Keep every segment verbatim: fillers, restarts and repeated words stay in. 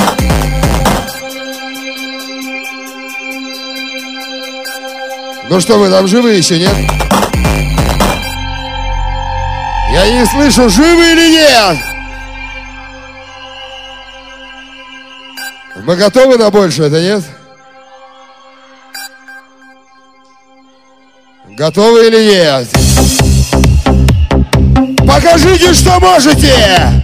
Ну что, вы там живы еще, нет? Я не слышу, живы или нет? Мы готовы на больше, это нет? Готовы или нет? Покажите, что можете!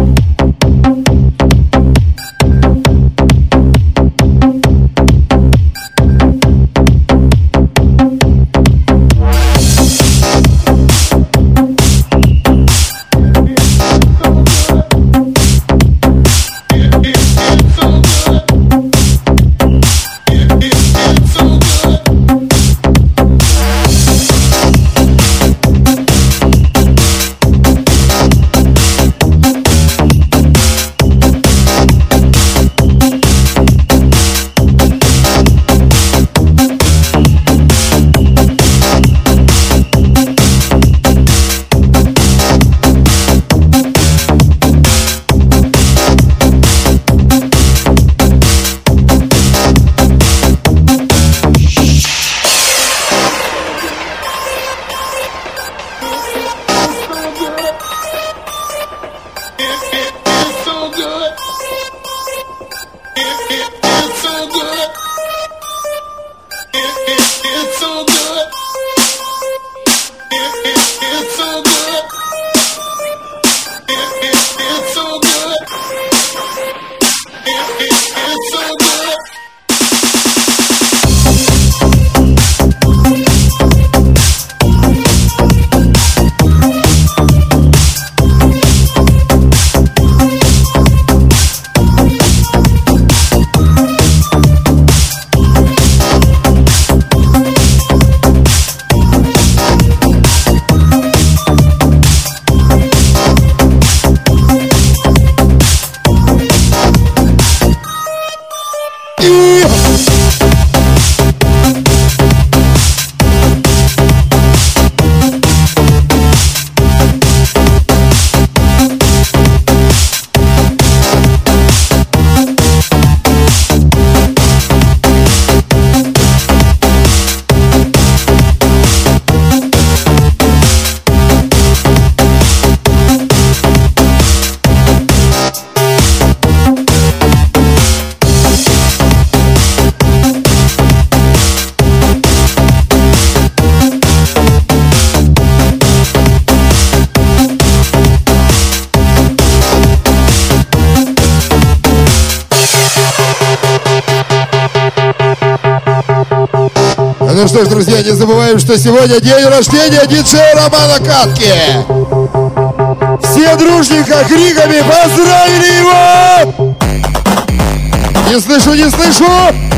Ну что ж, друзья, не забываем, что сегодня день рождения диджея Романа Катки. Все дружненько криками поздравили его! Не слышу, не слышу!